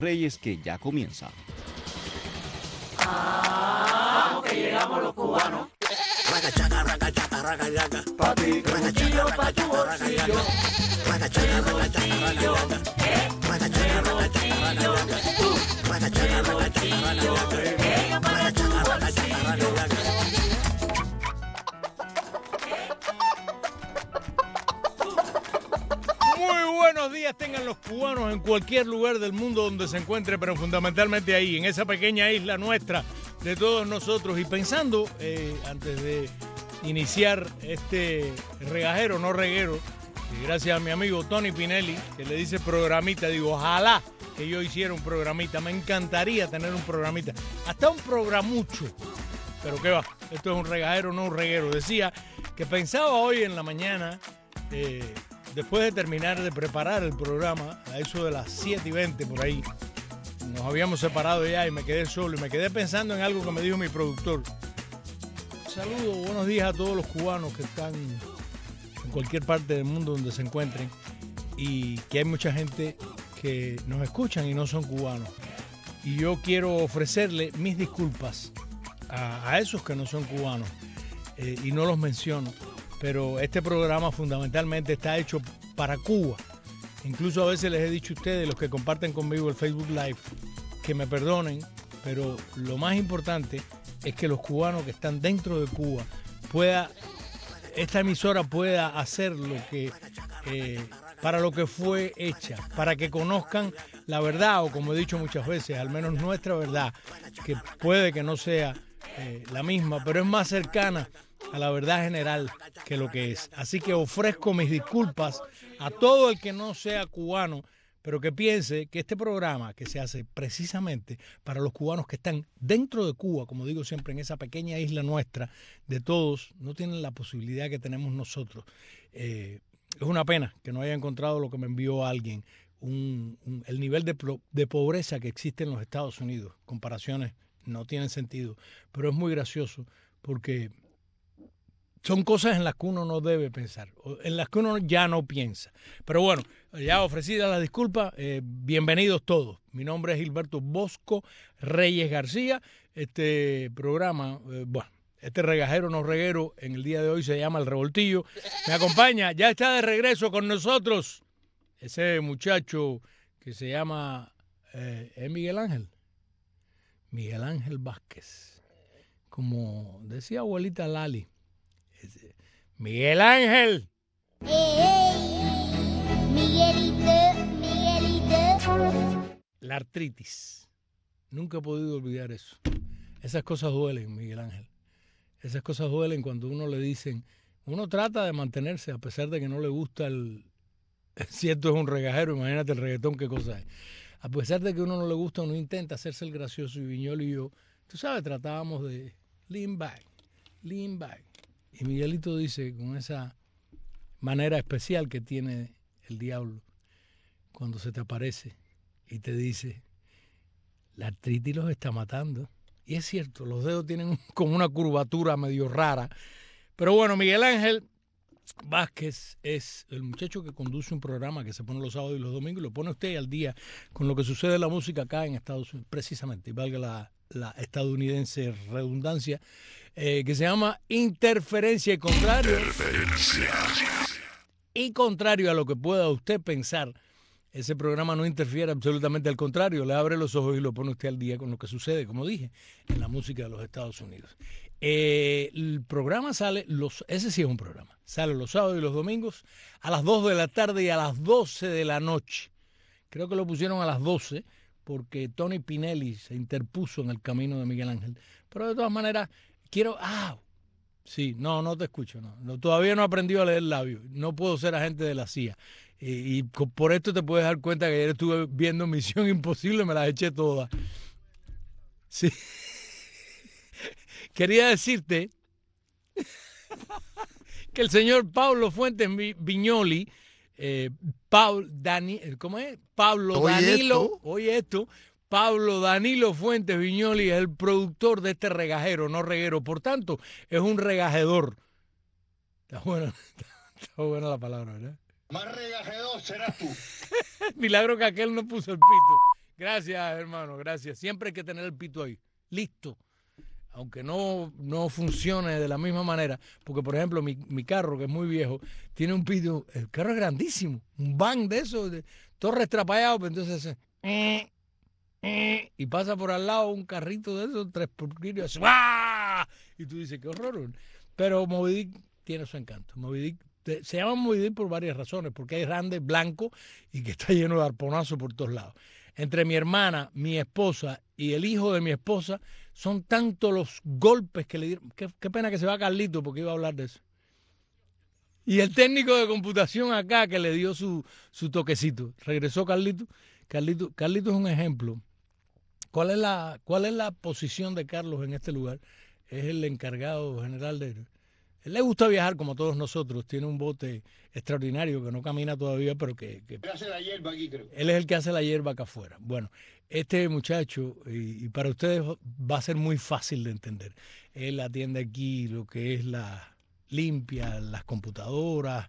Reyes que ya comienza. Vamos que llegamos los cubanos. Ragachaca, ragachaca, ragachaca. Pa' ti, un bolsillo pa' tu bolsillo. Ragachaca, ragachaca, ragachaca. Ragachaca, ragachaca, ragachaca. Ragachaca, ragachaca, ragachaca. Ragachaca, ragachaca, ragachaca. Muy buenos días tengan los cubanos en cualquier lugar del mundo donde se encuentre, pero fundamentalmente ahí, en esa pequeña isla nuestra de todos nosotros. Y pensando, antes de iniciar este regajero, no reguero, y gracias a mi amigo Tony Pinelli, que le dice programita, digo, ojalá que yo hiciera un programita, me encantaría tener un programita, hasta un programucho, pero qué va, esto es un regajero, no un reguero. Decía que pensaba hoy en la mañana, después de terminar de preparar el programa, a eso de las 7:20 por ahí, nos habíamos separado ya y me quedé solo y me quedé pensando en algo que me dijo mi productor. Saludos, buenos días a todos los cubanos que están en cualquier parte del mundo donde se encuentren y que hay mucha gente que nos escuchan y no son cubanos. Y yo quiero ofrecerle mis disculpas a esos que no son cubanos y no los menciono. Pero este programa fundamentalmente está hecho para Cuba. Incluso a veces les he dicho a ustedes, los que comparten conmigo el Facebook Live, que me perdonen, pero lo más importante es que los cubanos que están dentro de Cuba esta emisora pueda hacer lo que para lo que fue hecha, para que conozcan la verdad, o como he dicho muchas veces, al menos nuestra verdad, que puede que no sea la misma, pero es más cercana a la verdad general que lo que es. Así que ofrezco mis disculpas a todo el que no sea cubano, pero que piense que este programa que se hace precisamente para los cubanos que están dentro de Cuba, como digo siempre, en esa pequeña isla nuestra de todos, no tienen la posibilidad que tenemos nosotros. Es una pena que no haya encontrado lo que me envió alguien, el nivel de pobreza que existe en los Estados Unidos. Comparaciones no tienen sentido, pero es muy gracioso porque son cosas en las que uno no debe pensar, en las que uno ya no piensa. Pero bueno, ya ofrecida la disculpa, bienvenidos todos. Mi nombre es Gilberto Bosco Reyes García. Este programa, este regajero no reguero, en el día de hoy se llama El Revoltillo. Me acompaña, ya está de regreso con nosotros, ese muchacho que se llama Miguel Ángel. Miguel Ángel Vázquez. Como decía abuelita Lali. Miguel Ángel. Miguelito. La artritis. Nunca he podido olvidar eso. Esas cosas duelen, Miguel Ángel. Esas cosas duelen cuando uno le dicen, uno trata de mantenerse a pesar de que no le gusta si esto es un regajero, imagínate el reggaetón, qué cosa es. A pesar de que uno no le gusta, uno intenta hacerse el gracioso, y Viñolo y yo, tú sabes, tratábamos de lean back. Y Miguelito dice, con esa manera especial que tiene el diablo, cuando se te aparece y te dice, la artritis los está matando. Y es cierto, los dedos tienen como una curvatura medio rara. Pero bueno, Miguel Ángel Vázquez es el muchacho que conduce un programa que se pone los sábados y los domingos y lo pone usted al día con lo que sucede en la música acá en Estados Unidos, precisamente, y valga la estadounidense redundancia, que se llama Interferencia. Y contrario a lo que pueda usted pensar, ese programa no interfiere absolutamente, al contrario, le abre los ojos y lo pone usted al día con lo que sucede, como dije, en la música de los Estados Unidos. El programa sale, ese sí es un programa, sale los sábados y los domingos a las 2 de la tarde y a las 12 de la noche. Creo que lo pusieron a las 12 porque Tony Pinelli se interpuso en el camino de Miguel Ángel. Pero de todas maneras, sí, no te escucho, no, todavía no he aprendido a leer labios, no puedo ser agente de la CIA. Y por esto te puedes dar cuenta que ayer estuve viendo Misión Imposible, me las eché todas. Sí. Quería decirte que el señor Pablo Fuentes Viñoli, Pablo Danilo Fuentes Viñoli es el productor de este regajero, no reguero. Por tanto, es un regajedor. Está buena la palabra, ¿verdad? Más regajedor serás tú. Milagro que aquel no puso el pito. Gracias, hermano, gracias. Siempre hay que tener el pito ahí, listo. Aunque no funcione de la misma manera. Porque, por ejemplo, mi carro, que es muy viejo, tiene un pito. El carro es grandísimo. Un van de eso, todo restrapallado. Pero entonces y pasa por al lado un carrito de esos, 3x4. ¡Ah! Y tú dices, qué horror. Pero Moby Dick tiene su encanto. Moby Dick se llama Moby Dick por varias razones. Porque es grande, blanco y que está lleno de arponazos por todos lados. Entre mi hermana, mi esposa y el hijo de mi esposa, son tantos los golpes que le dieron. Qué pena que se va Carlito, porque iba a hablar de eso. Y el técnico de computación acá que le dio su toquecito. Regresó Carlito. Carlito es un ejemplo. ¿Cuál es la posición de Carlos en este lugar? Es el encargado general de... Él le gusta viajar como todos nosotros, tiene un bote extraordinario que no camina todavía, pero que hace la hierba aquí, creo. Él es el que hace la hierba acá afuera. Bueno, este muchacho, y para ustedes va a ser muy fácil de entender. Él atiende aquí lo que es la limpia, las computadoras,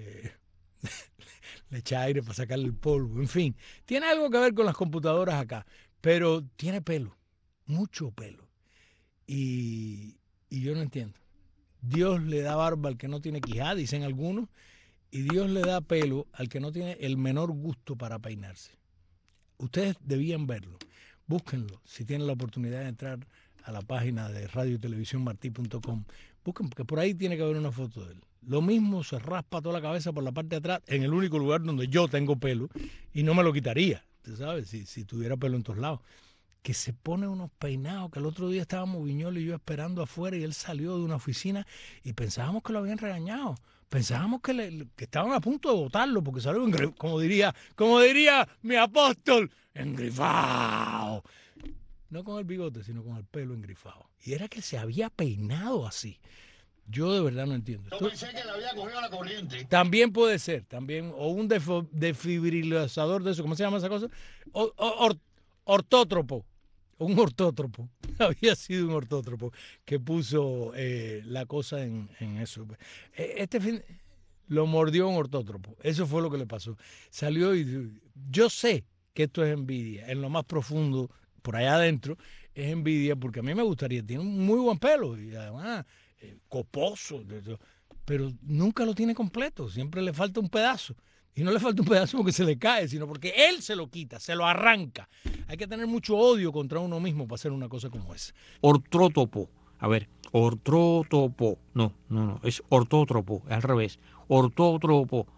le echa aire para sacarle el polvo, en fin. Tiene algo que ver con las computadoras acá, pero tiene pelo, mucho pelo. Y yo no entiendo. Dios le da barba al que no tiene quijada, dicen algunos, y Dios le da pelo al que no tiene el menor gusto para peinarse. Ustedes debían verlo. Búsquenlo. Si tienen la oportunidad de entrar a la página de radiotelevisiónmartí.com, busquen, porque por ahí tiene que haber una foto de él. Lo mismo, se raspa toda la cabeza por la parte de atrás, en el único lugar donde yo tengo pelo, y no me lo quitaría, ¿tú sabes? Si tuviera pelo en todos lados. Que se pone unos peinados, que el otro día estábamos Viñolo y yo esperando afuera y él salió de una oficina y pensábamos que lo habían regañado. Pensábamos que estaban a punto de botarlo porque salió, como diría mi apóstol, engrifado. No con el bigote, sino con el pelo engrifado. Y era que se había peinado así. Yo de verdad no entiendo. Yo pensé que le había cogido la corriente. También puede ser, o un desfibrilador de eso, ¿cómo se llama esa cosa? Ortótropo. Un ortótropo. Había sido un ortótropo que puso la cosa en eso. Este fin lo mordió un ortótropo. Eso fue lo que le pasó. Salió y yo sé que esto es envidia. En lo más profundo, por allá adentro, es envidia porque a mí me gustaría. Tiene un muy buen pelo y además coposo. Pero nunca lo tiene completo. Siempre le falta un pedazo. Y no le falta un pedazo porque se le cae, sino porque él se lo quita, se lo arranca. Hay que tener mucho odio contra uno mismo para hacer una cosa como esa. Ortótropo. A ver, ortótropo. No, es ortótropo, es al revés. Ortótropo.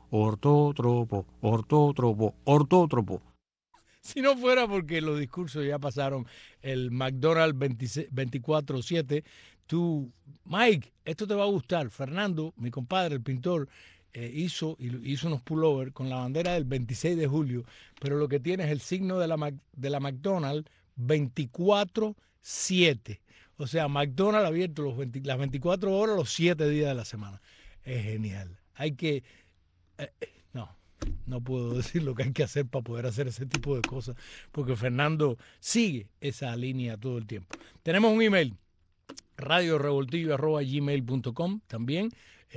Si no fuera porque los discursos ya pasaron el McDonald's 24/7, tú, Mike, esto te va a gustar. Fernando, mi compadre, el pintor, hizo unos pullovers con la bandera del 26 de julio, pero lo que tiene es el signo de la McDonald's 24/7. O sea, McDonald's abierto las 24 horas, los 7 días de la semana. Es genial. Hay que... No puedo decir lo que hay que hacer para poder hacer ese tipo de cosas, porque Fernando sigue esa línea todo el tiempo. Tenemos un email, radiorevoltillo@gmail.com también.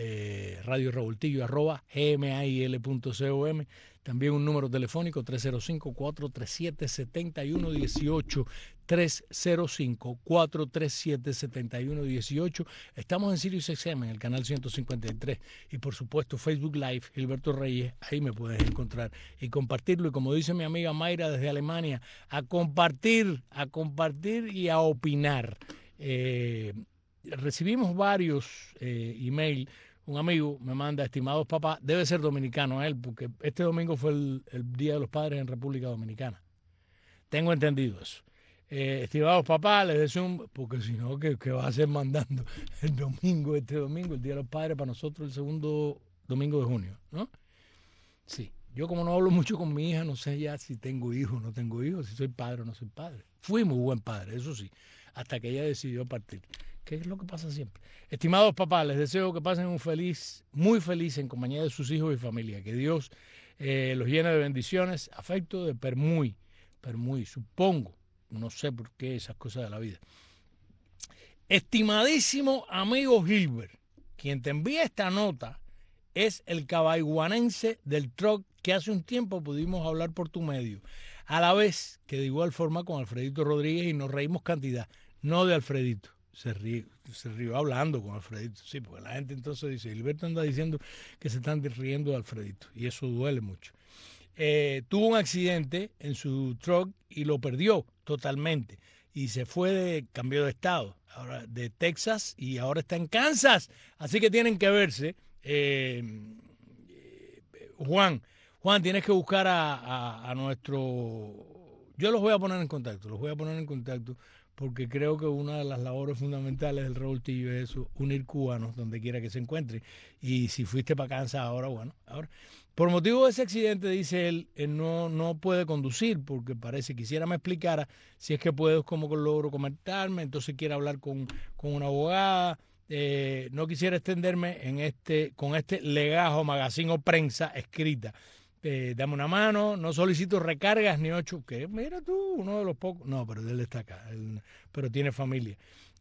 radiorevoltillo@gmail.com, también un número telefónico 305-437-7118, 305-437-7118. Estamos en Sirius XM, en el canal 153, y por supuesto Facebook Live, Gilberto Reyes. Ahí me puedes encontrar y compartirlo, y como dice mi amiga Mayra desde Alemania, a compartir y a opinar. Recibimos varios emails. Un amigo me manda: estimados papás, debe ser dominicano él, porque este domingo fue el Día de los Padres en República Dominicana. Tengo entendido eso. Estimados papás, les deseo porque si no, ¿qué va a ser mandando el domingo, este domingo, el Día de los Padres, para nosotros el segundo domingo de junio, ¿no? Sí. Yo, como no hablo mucho con mi hija, no sé ya si tengo hijos o no tengo hijos, si soy padre o no soy padre. Fui muy buen padre, eso sí, hasta que ella decidió partir. ¿Qué es lo que pasa siempre? Estimados papás, les deseo que pasen muy feliz en compañía de sus hijos y familia. Que Dios los llene de bendiciones, afecto de permuy, supongo, no sé por qué esas cosas de la vida. Estimadísimo amigo Gilbert, quien te envía esta nota es el cabaiguanense del truck que hace un tiempo pudimos hablar por tu medio. a la vez que de igual forma con Alfredito Rodríguez y nos reímos cantidad, no de Alfredito. Se rió hablando con Alfredito, sí, porque la gente entonces dice, Gilberto anda diciendo que se están riendo de Alfredito, y eso duele mucho. Tuvo un accidente en su truck y lo perdió totalmente, y se fue, cambió de estado, ahora de Texas, y ahora está en Kansas, así que tienen que verse. Juan, tienes que buscar a nuestro... Yo los voy a poner en contacto, porque creo que una de las labores fundamentales del revoltillo es eso, unir cubanos donde quiera que se encuentren. Y si fuiste para Kansas ahora, por motivo de ese accidente, dice él, no puede conducir, porque quisiera me explicara si es que puedo, como logro comentarme, entonces quiere hablar con una abogada. No quisiera extenderme con este legajo, magazine o prensa escrita. Dame una mano, no solicito recargas ni 8, que mira tú, uno de los pocos, no, pero él está acá, pero tiene familia.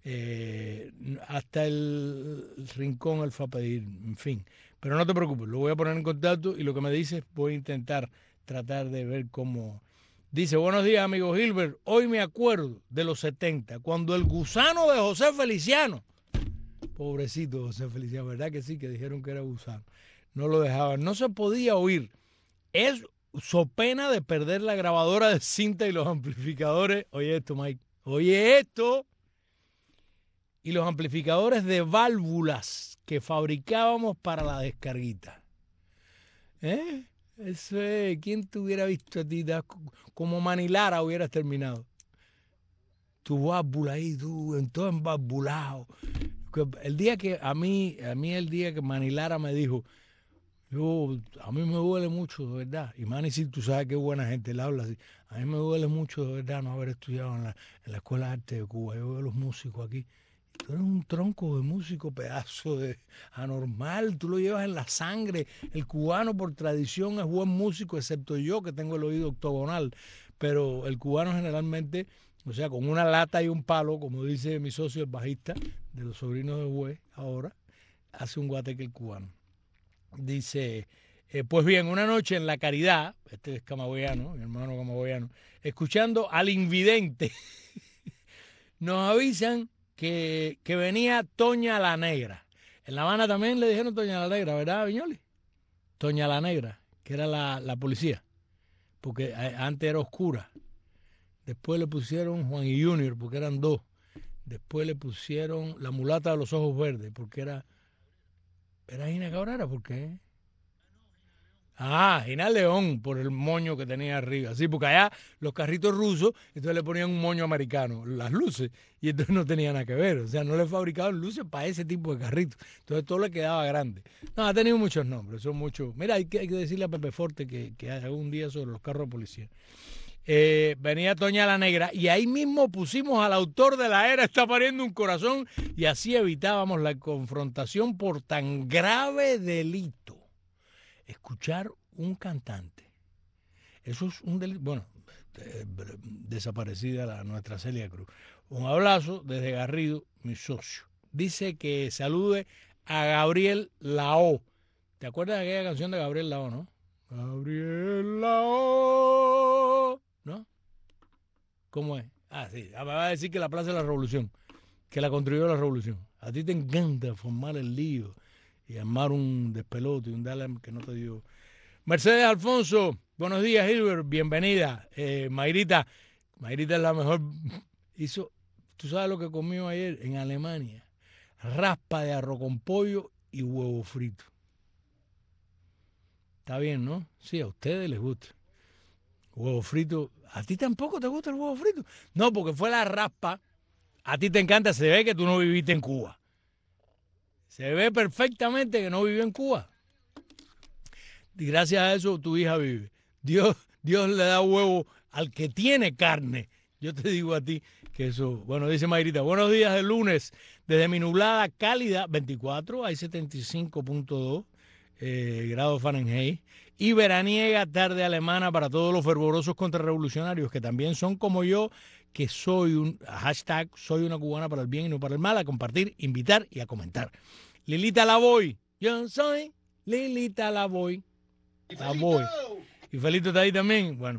Hasta el rincón él fue a pedir, en fin. Pero no te preocupes, lo voy a poner en contacto y lo que me dices voy a tratar de ver cómo. Dice, buenos días, amigo Gilbert, hoy me acuerdo de los 70, cuando el gusano de José Feliciano, pobrecito José Feliciano, ¿verdad que sí? Que dijeron que era gusano. No lo dejaban, no se podía oír. Es so pena de perder la grabadora de cinta y los amplificadores. Oye esto, Mike. Oye esto. Y los amplificadores de válvulas que fabricábamos para la descarguita. Eso es. ¿Quién te hubiera visto a ti? Como Manilara hubieras terminado. Tu válvula ahí, tú, todo envalvulado. El día que el día que Manilara me dijo, a mí me duele mucho, de verdad. Y Manny, si tú sabes qué buena gente, le habla así. A mí me duele mucho, de verdad, no haber estudiado en la Escuela de Arte de Cuba. Yo veo los músicos aquí. Tú eres un tronco de músico, pedazo de anormal. Tú lo llevas en la sangre. El cubano, por tradición, es buen músico, excepto yo, que tengo el oído octogonal. Pero el cubano generalmente, o sea, con una lata y un palo, como dice mi socio, el bajista de los Sobrinos de Güey, ahora, hace un guateque el cubano. Dice, pues bien, una noche en La Caridad, este es camagüeyano, mi hermano camagüeyano, escuchando al Invidente, nos avisan que venía Toña la Negra. En La Habana también le dijeron Toña la Negra, ¿verdad, Viñoli? Toña la Negra, que era la policía, porque antes era oscura. Después le pusieron Juan y Junior, porque eran dos. Después le pusieron la mulata de los ojos verdes, porque era Gina Cabrera, ¿por qué? Gina León, por el moño que tenía arriba. Sí, porque allá los carritos rusos, entonces le ponían un moño americano, las luces, y entonces no tenía nada que ver. O sea, no le fabricaban luces para ese tipo de carritos. Entonces todo le quedaba grande. No, ha tenido muchos nombres, son muchos. Mira, hay que decirle a Pepe Forte que haga un día sobre los carros de policía. Venía Toña la Negra y ahí mismo pusimos al autor de La Era está pariendo un corazón y así evitábamos la confrontación por tan grave delito. Escuchar un cantante, eso es un delito. Bueno, desaparecida nuestra Celia Cruz. Un abrazo desde Garrido, mi socio. Dice que salude a Gabriel Lao. ¿Te acuerdas de aquella canción de Gabriel Lao, no? Gabriel Lao, ¿no? ¿Cómo es? Sí, me va a decir que la Plaza de la Revolución, que la construyó la Revolución. A ti te encanta formar el lío y armar un despelote y un darle que no te dio. Mercedes Alfonso, buenos días, Gilbert, bienvenida. Mayrita es la mejor. ¿Tú sabes lo que comió ayer en Alemania? Raspa de arroz con pollo y huevo frito. Está bien, ¿no? Sí, a ustedes les gusta. Huevo frito. ¿A ti tampoco te gusta el huevo frito? No, porque fue la raspa. A ti te encanta, se ve que tú no viviste en Cuba. Se ve perfectamente que no vivió en Cuba. Y gracias a eso tu hija vive. Dios le da huevo al que tiene carne. Yo te digo a ti que eso... Bueno, dice Mayrita, buenos días de lunes. Desde mi nublada cálida, 24, hay 75.2 grados Fahrenheit. Y veraniega tarde alemana para todos los fervorosos contrarrevolucionarios que también son como yo, que soy hashtag soy una cubana para el bien y no para el mal, a compartir, invitar y a comentar. Lilita Lavoy, yo soy Lilita Lavoy. Y Felito está ahí también. Bueno,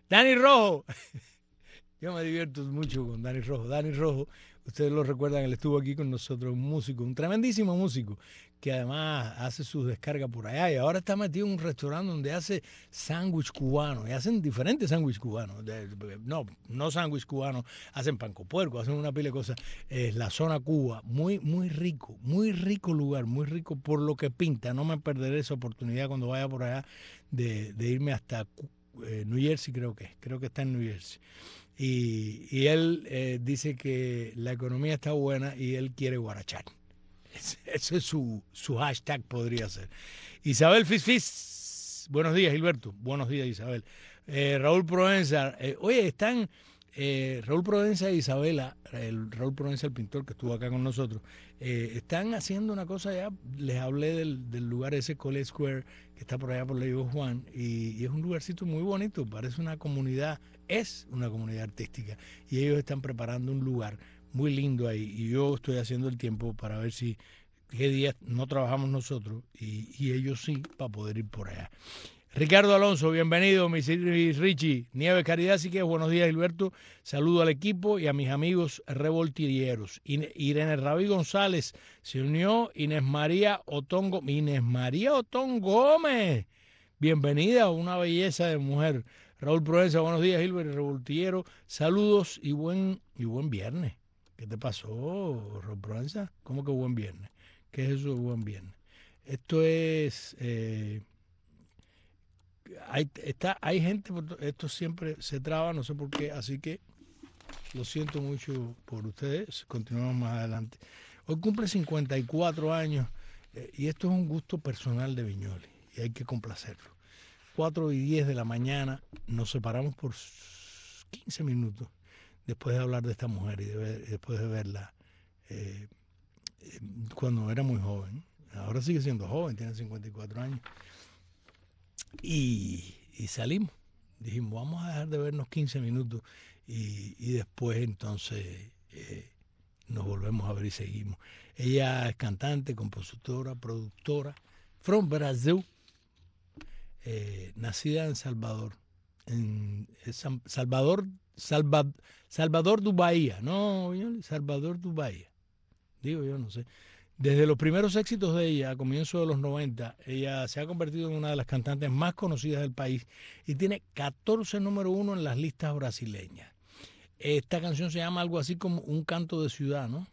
Dani Rojo. Yo me divierto mucho con Dani Rojo. Dani Rojo, ustedes lo recuerdan, él estuvo aquí con nosotros, un músico, un tremendísimo músico, que además hace sus descargas por allá y ahora está metido en un restaurante donde hace sándwich cubano y hacen diferentes sándwiches cubanos. No sándwich cubano, hacen pan con puerco, hacen una pila de cosas. La zona Cuba, muy rico lugar, muy rico por lo que pinta. No me perderé esa oportunidad cuando vaya por allá de irme hasta New Jersey, creo que está en New Jersey. Y él dice que la economía está buena y él quiere guarachar. Ese es su hashtag, podría ser. Isabel Fisfis. Buenos días, Gilberto. Buenos días, Isabel. Raúl Provenza. Oye, están Raúl Provenza e Isabela, Raúl Provenza, el pintor que estuvo acá con nosotros, están haciendo una cosa ya. Les hablé del lugar ese, College Square, que está por allá por Ley Juan, y es un lugarcito muy bonito. Parece una comunidad, es una comunidad artística. Y ellos están preparando un lugar muy lindo ahí, y yo estoy haciendo el tiempo para ver si qué días no trabajamos nosotros y ellos sí, para poder ir por allá. Ricardo Alonso, bienvenido, mi Richie. Nieves Caridad, así que buenos días, Gilberto. Saludo al equipo y a mis amigos revoltilleros. Irene Rabí González se unió. Inés María Otón Gómez. Bienvenida, una belleza de mujer. Raúl Provenza, buenos días, Gilberto Revoltillero. Saludos y buen viernes. ¿Qué te pasó, Raúl Provenza? ¿Cómo que buen viernes? ¿Qué es eso de buen viernes? Esto es... hay gente, esto siempre se traba, no sé por qué, así que lo siento mucho por ustedes. Continuamos más adelante. Hoy cumple 54 años y esto es un gusto personal de Viñoly y hay que complacerlo. 4:10 de la mañana, nos separamos por 15 minutos después de hablar de esta mujer y después de verla cuando era muy joven. Ahora sigue siendo joven, tiene 54 años. Y salimos. Dijimos, vamos a dejar de vernos 15 minutos y después entonces nos volvemos a ver y seguimos. Ella es cantante, compositora, productora, from Brasil, nacida en Salvador, Salvador do Bahía, no, Salvador do Bahía, digo yo, no sé. Desde los primeros éxitos de ella, a comienzos de los 90, ella se ha convertido en una de las cantantes más conocidas del país y tiene 14 número 1 en las listas brasileñas. Esta canción se llama algo así como Un Canto de Ciudad, ¿no?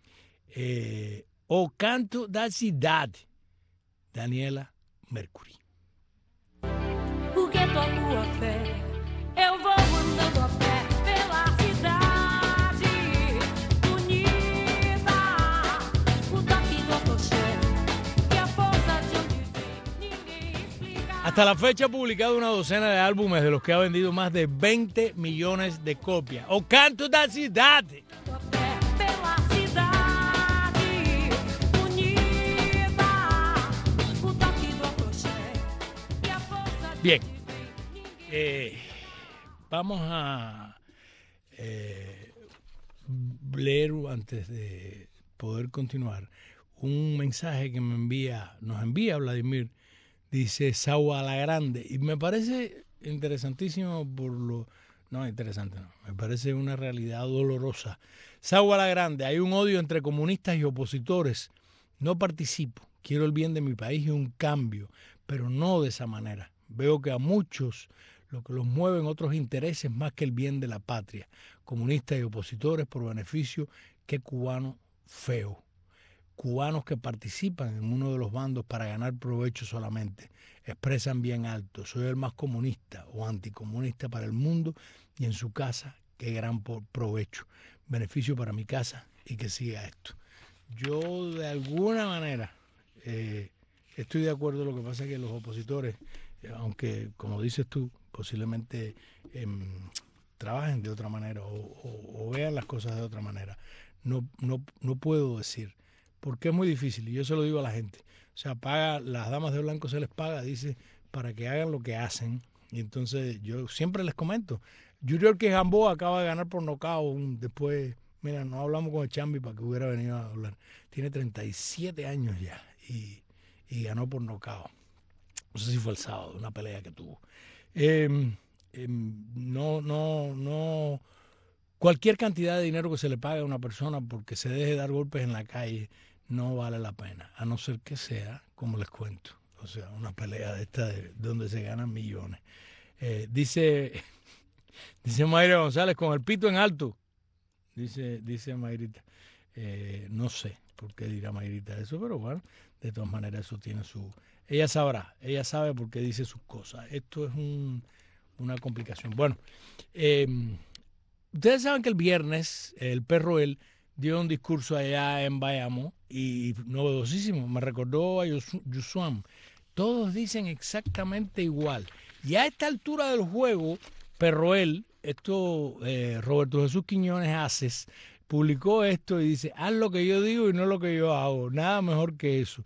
O Canto da Cidade, Daniela Mercury. Porque toco a fé, eu vou andando a pé pela cidade unida, o toque do acolchê e a força de onde vem, ninguém explica. Hasta la fecha ha publicado una docena de álbumes de los que ha vendido más de 20 millones de copias. O Canto da Cidade. A pé pela cidade unida, o toque do acolchê e a força de Bien. onde vem, Vamos a leer, antes de poder continuar, un mensaje que nos envía Vladimir. Dice Saúl la Grande, y me parece interesantísimo me parece una realidad dolorosa. Saúl la Grande, hay un odio entre comunistas y opositores. No participo, quiero el bien de mi país y un cambio, pero no de esa manera. Veo que a muchos lo que los mueven otros intereses más que el bien de la patria. Comunistas y opositores por beneficio, qué cubano feo. Cubanos que participan en uno de los bandos para ganar provecho solamente. Expresan bien alto, soy el más comunista o anticomunista para el mundo y en su casa, qué gran provecho. Beneficio para mi casa y que siga esto. Yo de alguna manera estoy de acuerdo, lo que pasa es que los opositores, aunque como dices tú, posiblemente trabajen de otra manera o vean las cosas de otra manera. No puedo decir, porque es muy difícil, y yo se lo digo a la gente. O sea, las damas de blanco se les paga, dice, para que hagan lo que hacen. Y entonces yo siempre les comento, Junior que Gamboa acaba de ganar por nocaut, después, mira, no hablamos con el Chambi para que hubiera venido a hablar. Tiene 37 años ya y ganó por nocaut. No sé si fue el sábado, una pelea que tuvo. no. Cualquier cantidad de dinero que se le pague a una persona porque se deje dar golpes en la calle no vale la pena, a no ser que sea, como les cuento, o sea, una pelea de esta donde se ganan millones. Dice Mayra González, con el pito en alto, dice Mayrita. No sé por qué dirá Mayrita eso, pero bueno, de todas maneras eso tiene su... Ella sabe por qué dice sus cosas. Esto es una complicación. Bueno, ustedes saben que el viernes el perro él dio un discurso allá en Bayamo y novedosísimo, me recordó a Yusuam. Todos dicen exactamente igual. Y a esta altura del juego, Perroel, Roberto Jesús Quiñones Haces, publicó esto y dice, haz lo que yo digo y no lo que yo hago. Nada mejor que eso.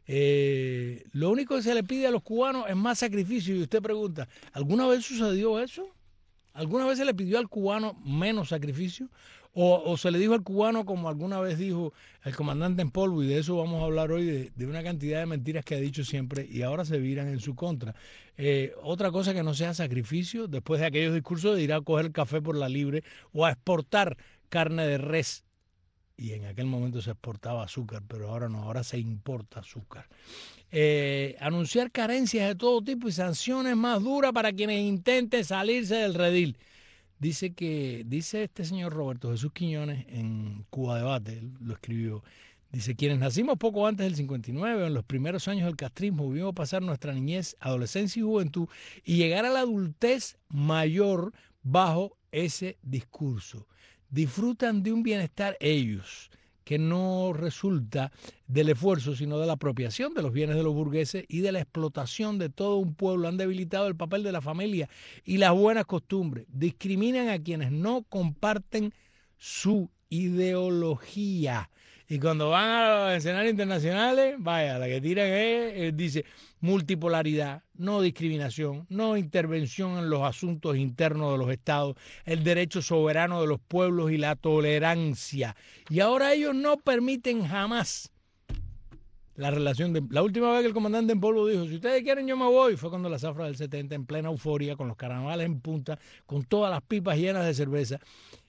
Lo único que se le pide a los cubanos es más sacrificio. Y usted pregunta, ¿alguna vez sucedió eso? ¿Alguna vez se le pidió al cubano menos sacrificio? ¿O se le dijo al cubano, como alguna vez dijo el comandante en polvo, y de eso vamos a hablar hoy, de una cantidad de mentiras que ha dicho siempre y ahora se viran en su contra? Otra cosa que no sea sacrificio, después de aquellos discursos de ir a coger el café por la libre o a exportar carne de res. Y en aquel momento se exportaba azúcar, pero ahora no, ahora se importa azúcar. Anunciar carencias de todo tipo y sanciones más duras para quienes intenten salirse del redil. Dice este señor Roberto Jesús Quiñones en Cuba Debate, él lo escribió, dice, quienes nacimos poco antes del 59 o en los primeros años del castrismo, vimos pasar nuestra niñez, adolescencia y juventud y llegar a la adultez mayor bajo ese discurso. Disfrutan de un bienestar ellos, que no resulta del esfuerzo, sino de la apropiación de los bienes de los burgueses y de la explotación de todo un pueblo. Han debilitado el papel de la familia y las buenas costumbres. Discriminan a quienes no comparten su ideología. Y cuando van a los escenarios internacionales, vaya, la que tiran dice multipolaridad, no discriminación, no intervención en los asuntos internos de los estados, el derecho soberano de los pueblos y la tolerancia. Y ahora ellos no permiten jamás la relación de... La última vez que el comandante en polvo dijo, si ustedes quieren yo me voy, fue cuando la zafra del 70, en plena euforia, con los carnavales en punta, con todas las pipas llenas de cerveza.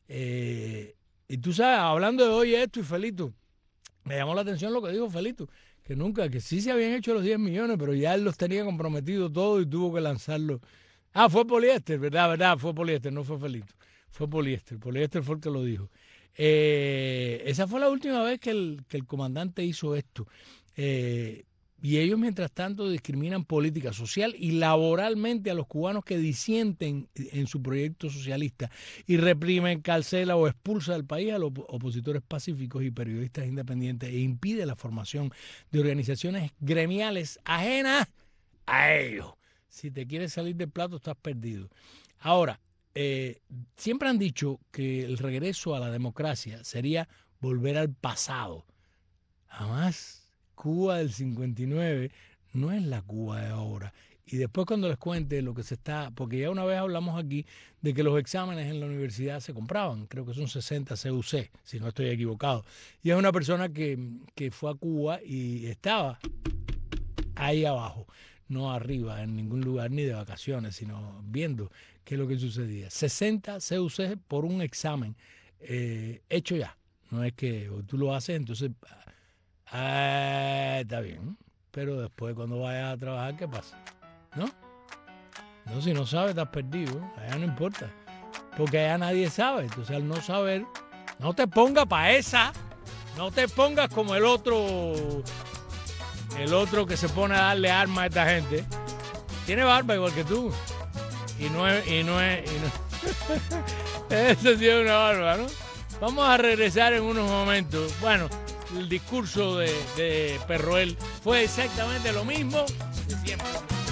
Y tú sabes, hablando de hoy esto y Felito, me llamó la atención lo que dijo Felito, que sí se habían hecho los 10 millones, pero ya él los tenía comprometidos todos y tuvo que lanzarlo. Ah, fue poliéster, ¿verdad? Fue poliéster, no fue Felito. Fue poliéster fue el que lo dijo. Esa fue la última vez que el comandante hizo esto. Y ellos, mientras tanto, discriminan política, social y laboralmente a los cubanos que disienten en su proyecto socialista y reprimen, carcela o expulsa del país a los opositores pacíficos y periodistas independientes e impide la formación de organizaciones gremiales ajenas a ellos. Si te quieres salir del plato, estás perdido. Ahora, siempre han dicho que el regreso a la democracia sería volver al pasado. Jamás. Cuba del 59 no es la Cuba de ahora. Y después cuando les cuente lo que se está... Porque ya una vez hablamos aquí de que los exámenes en la universidad se compraban. Creo que son 60 CUC, si no estoy equivocado. Y es una persona que fue a Cuba y estaba ahí abajo, no arriba, en ningún lugar ni de vacaciones, sino viendo qué es lo que sucedía. 60 CUC por un examen hecho ya. No es que tú lo haces, entonces... está bien, pero después cuando vayas a trabajar, ¿qué pasa? No, si no sabes, estás perdido. Allá no importa, porque allá nadie sabe. Entonces, al no saber, no te pongas para esa. No te pongas como el otro que se pone a darle armas a esta gente. Tiene barba igual que tú. Y no es. Eso sí es una barba, ¿no? Vamos a regresar en unos momentos. Bueno, el discurso de Perroel fue exactamente lo mismo de siempre.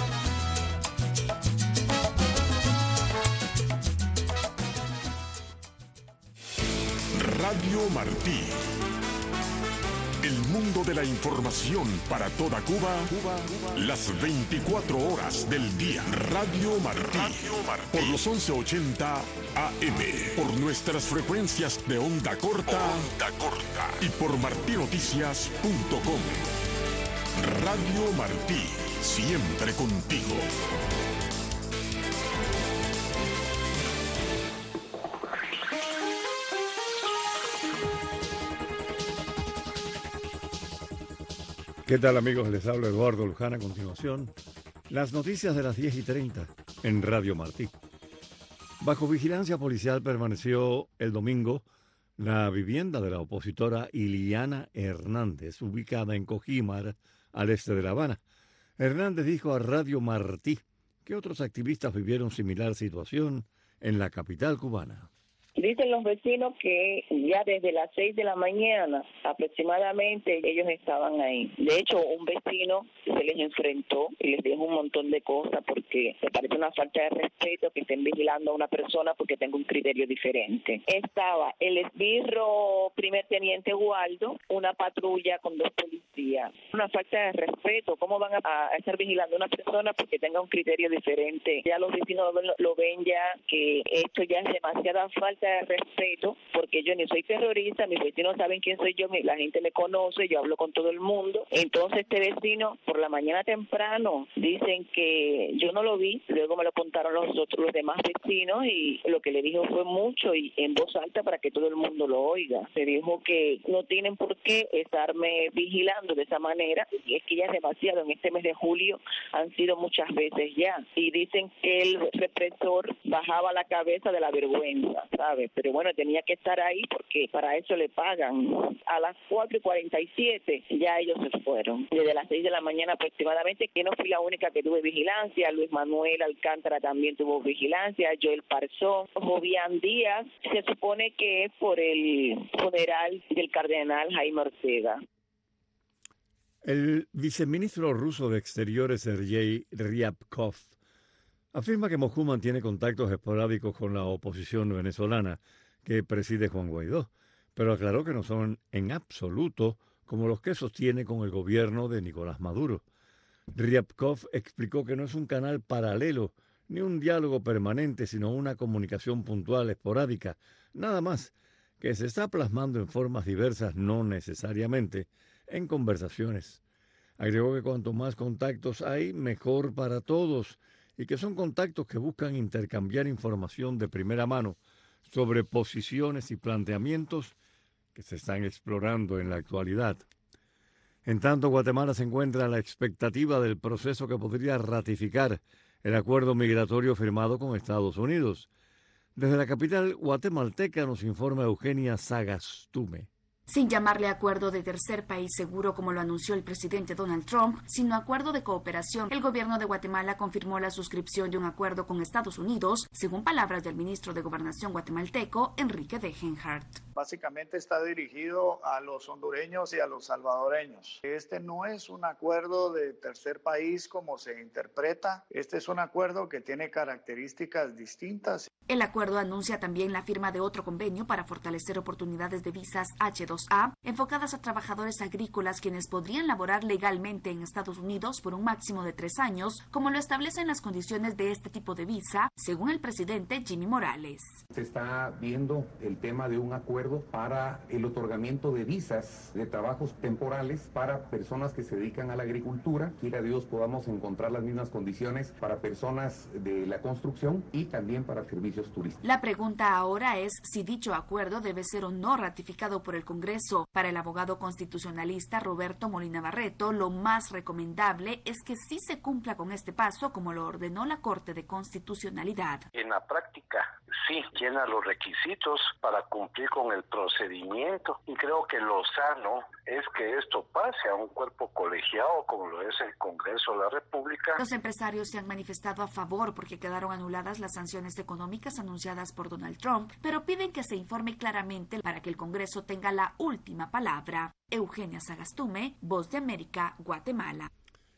Radio Martí. El mundo de la información para toda Cuba, las 24 horas del día. Radio Martí. Por los 1180 AM. Por nuestras frecuencias de onda corta. Y por martinoticias.com. Radio Martí. Siempre contigo. ¿Qué tal, amigos? Les habla Eduardo Luján. A continuación, las noticias de las 10:30 en Radio Martí. Bajo vigilancia policial permaneció el domingo la vivienda de la opositora Iliana Hernández, ubicada en Cojímar, al este de La Habana. Hernández dijo a Radio Martí que otros activistas vivieron similar situación en la capital cubana. Dicen los vecinos que ya desde las 6 de la mañana aproximadamente ellos estaban ahí. De hecho, un vecino se les enfrentó y les dijo un montón de cosas porque me parece una falta de respeto que estén vigilando a una persona porque tenga un criterio diferente. Estaba el esbirro primer teniente Waldo, una patrulla con 2 policías. Una falta de respeto. ¿Cómo van a estar vigilando a una persona porque tenga un criterio diferente? Ya los vecinos lo ven ya que esto ya es demasiada falta de respeto, porque yo ni soy terrorista, mis vecinos saben quién soy yo, la gente me conoce, yo hablo con todo el mundo. Entonces este vecino por la mañana temprano dicen que yo no lo vi, luego me lo contaron los demás vecinos y lo que le dijo fue mucho y en voz alta para que todo el mundo lo oiga. Se dijo que no tienen por qué estarme vigilando de esa manera y es que ya es demasiado. En este mes de julio han sido muchas veces ya y dicen que el represor bajaba la cabeza de la vergüenza, ¿sabes? Pero bueno, tenía que estar ahí porque para eso le pagan. A las 4:47 ya ellos se fueron. Desde las 6 de la mañana aproximadamente, que no fui la única que tuve vigilancia. Luis Manuel Alcántara también tuvo vigilancia, Joel Parzón, Jovian Díaz. Se supone que es por el funeral del cardenal Jaime Ortega. El viceministro ruso de Exteriores, Sergei Ryabkov, afirma que Moscú mantiene contactos esporádicos con la oposición venezolana que preside Juan Guaidó, pero aclaró que no son en absoluto como los que sostiene con el gobierno de Nicolás Maduro. Ryabkov explicó que no es un canal paralelo ni un diálogo permanente, sino una comunicación puntual esporádica, nada más, que se está plasmando en formas diversas, no necesariamente en conversaciones. Agregó que cuanto más contactos hay, mejor para todos, y que son contactos que buscan intercambiar información de primera mano sobre posiciones y planteamientos que se están explorando en la actualidad. En tanto, Guatemala se encuentra a la expectativa del proceso que podría ratificar el acuerdo migratorio firmado con Estados Unidos. Desde la capital guatemalteca nos informa Eugenia Sagastume. Sin llamarle acuerdo de tercer país seguro como lo anunció el presidente Donald Trump, sino acuerdo de cooperación, el gobierno de Guatemala confirmó la suscripción de un acuerdo con Estados Unidos, según palabras del ministro de Gobernación guatemalteco, Enrique Degenhardt. Básicamente está dirigido a los hondureños y a los salvadoreños. Este no es un acuerdo de tercer país como se interpreta, este es un acuerdo que tiene características distintas. El acuerdo anuncia también la firma de otro convenio para fortalecer oportunidades de visas H-2A enfocadas a trabajadores agrícolas quienes podrían laborar legalmente en Estados Unidos por un máximo de 3 años, como lo establecen las condiciones de este tipo de visa, según el presidente Jimmy Morales. Se está viendo el tema de un acuerdo para el otorgamiento de visas de trabajos temporales para personas que se dedican a la agricultura. Quiera Dios podamos encontrar las mismas condiciones para personas de la construcción y también para servicios turísticos. La pregunta ahora es si dicho acuerdo debe ser o no ratificado por el Congreso. Para el abogado constitucionalista Roberto Molina Barreto, lo más recomendable es que sí se cumpla con este paso como lo ordenó la Corte de Constitucionalidad. En la práctica sí llena los requisitos para cumplir con el procedimiento y creo que lo sano es que esto pase a un cuerpo colegiado como lo es el Congreso de la República. Los empresarios se han manifestado a favor porque quedaron anuladas las sanciones económicas anunciadas por Donald Trump, pero piden que se informe claramente para que el Congreso tenga la última palabra. Eugenia Sagastume, Voz de América, Guatemala.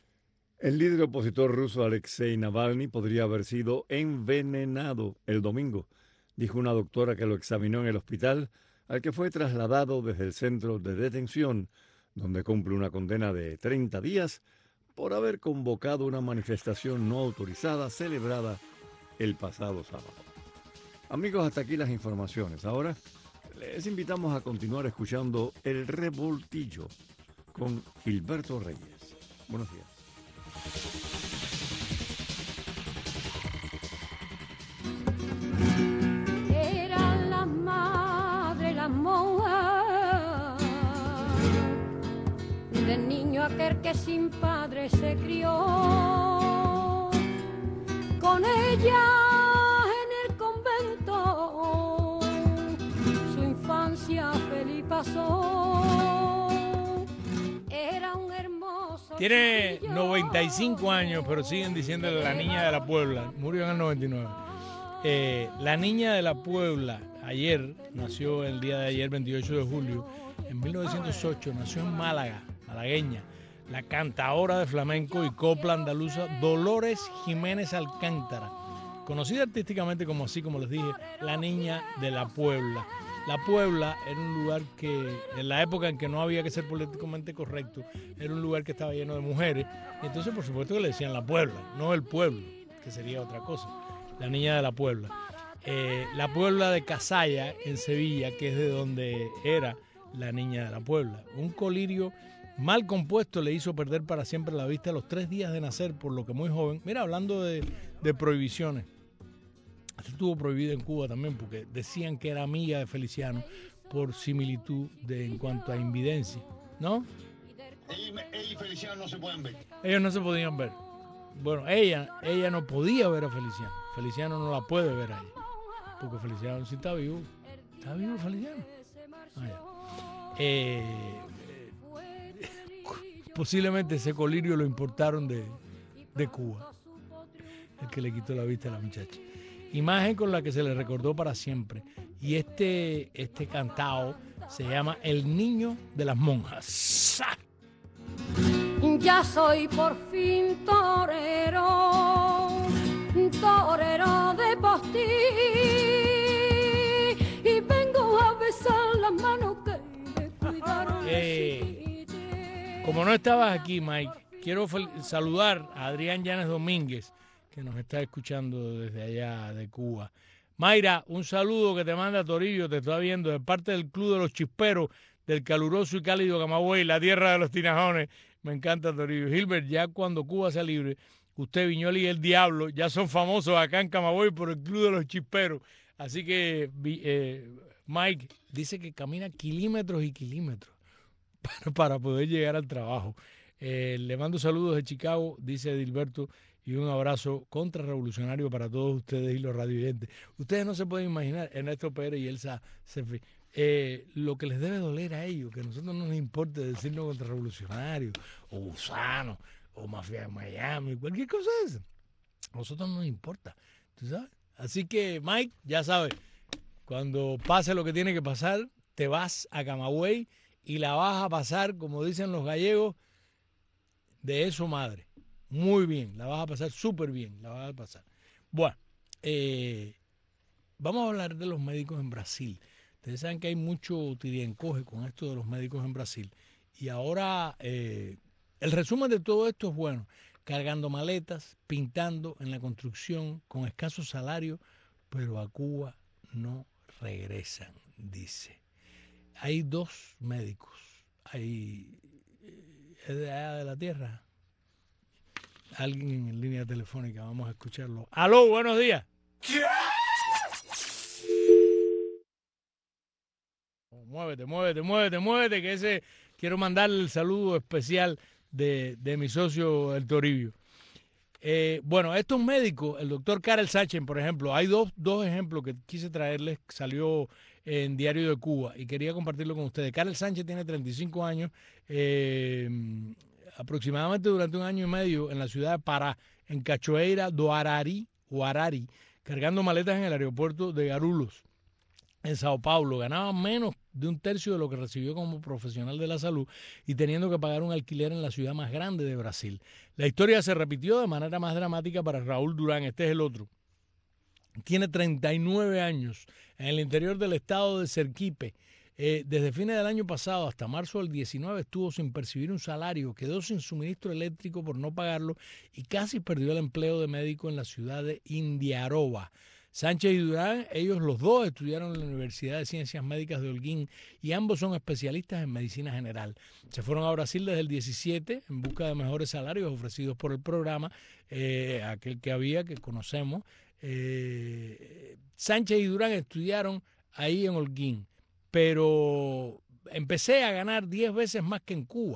El líder opositor ruso Alexei Navalny podría haber sido envenenado el domingo, dijo una doctora que lo examinó en el hospital al que fue trasladado desde el centro de detención, donde cumple una condena de 30 días por haber convocado una manifestación no autorizada celebrada el pasado sábado. Amigos, hasta aquí las informaciones. Ahora les invitamos a continuar escuchando El Revoltillo con Gilberto Reyes. Buenos días. Era la madre, la monja, del niño aquel que sin padre se crió. Con ella en el convento su infancia feliz pasó. Era un hermoso. Tiene 95 años, pero siguen diciéndole la niña de la Puebla. Murió en el 99. La niña de la Puebla, ayer, nació el día de ayer, 28 de julio, en 1908, nació en Málaga, malagueña, la cantadora de flamenco y copla andaluza Dolores Jiménez Alcántara, conocida artísticamente como así, como les dije, la niña de la Puebla. La Puebla era un lugar que, en la época en que no había que ser políticamente correcto, era un lugar que estaba lleno de mujeres, y entonces por supuesto que le decían la Puebla, no el pueblo, que sería otra cosa, la niña de la Puebla. La Puebla de Casalla, en Sevilla, que es de donde era la niña de la Puebla. Un colirio mal compuesto le hizo perder para siempre la vista a los 3 días de nacer, por lo que muy joven, mira, hablando de prohibiciones, esto estuvo prohibido en Cuba también, porque decían que era amiga de Feliciano por similitud en cuanto a invidencia, ¿no? Ella y Feliciano no se pueden ver. Ellos no se podían ver. Bueno, ella no podía ver a Feliciano. Feliciano no la puede ver a ella, porque Feliciano sí está vivo. ¿Está vivo Feliciano? Posiblemente ese colirio lo importaron de Cuba, el que le quitó la vista a la muchacha. Imagen con la que se le recordó para siempre. Y este cantao se llama El Niño de las Monjas. Ya soy por fin torero, torero de postín, y vengo a besar las manos que me cuidaron. Como no estabas aquí, Mike, quiero saludar a Adrián Llanes Domínguez, que nos está escuchando desde allá de Cuba. Mayra, un saludo que te manda Torillo, te está viendo, de parte del Club de los Chisperos, del caluroso y cálido Camagüey, la tierra de los tinajones. Me encanta Torillo. Gilbert, ya cuando Cuba sea libre, usted, Viñoli y el Diablo ya son famosos acá en Camagüey por el Club de los Chisperos. Así que Mike dice que camina kilómetros y kilómetros para poder llegar al trabajo. Le mando saludos de Chicago, dice Edilberto, y un abrazo contrarrevolucionario para todos ustedes y los radiovidentes. Ustedes no se pueden imaginar, Ernesto Pérez y Elsa Sefi, lo que les debe doler a ellos, que a nosotros no nos importe decirnos contrarrevolucionarios, o gusanos, o mafia de Miami, cualquier cosa de eso. A nosotros no nos importa, ¿tú sabes? Así que, Mike, ya sabes, cuando pase lo que tiene que pasar, te vas a Camagüey y la vas a pasar, como dicen los gallegos, de eso madre. Muy bien, la vas a pasar súper bien, la vas a pasar. Bueno, vamos a hablar de los médicos en Brasil. Ustedes saben que hay mucho tiriencoge con esto de los médicos en Brasil. Y ahora el resumen de todo esto es bueno. Cargando maletas, pintando en la construcción, con escasos salarios, pero a Cuba no regresan, dice. Hay 2 médicos. Hay es de allá de la tierra. Alguien en línea telefónica, vamos a escucharlo. ¡Aló, buenos días! ¿Qué? Muévete, que ese quiero mandarle el saludo especial de mi socio, el Toribio. Bueno, estos médicos, el doctor Karel Sánchez, por ejemplo, hay dos ejemplos que quise traerles, salió en Diario de Cuba y quería compartirlo con ustedes. Karel Sánchez tiene 35 años, aproximadamente durante 1 año y medio en la ciudad de Pará, en Cachoeira do Arari, cargando maletas en el aeropuerto de Guarulhos, en Sao Paulo. Ganaba menos de 1/3 de lo que recibió como profesional de la salud y teniendo que pagar un alquiler en la ciudad más grande de Brasil. La historia se repitió de manera más dramática para Raúl Durán. Este es el otro. Tiene 39 años en el interior del estado de Sergipe. Desde fines del año pasado hasta marzo del 19 estuvo sin percibir un salario, quedó sin suministro eléctrico por no pagarlo y casi perdió el empleo de médico en la ciudad de Indiaroba. Sánchez y Durán, ellos los dos estudiaron en la Universidad de Ciencias Médicas de Holguín y ambos son especialistas en medicina general. Se fueron a Brasil desde el 17 en busca de mejores salarios ofrecidos por el programa, aquel que conocemos. Sánchez y Durán estudiaron ahí en Holguín, pero empecé a ganar 10 veces más que en Cuba.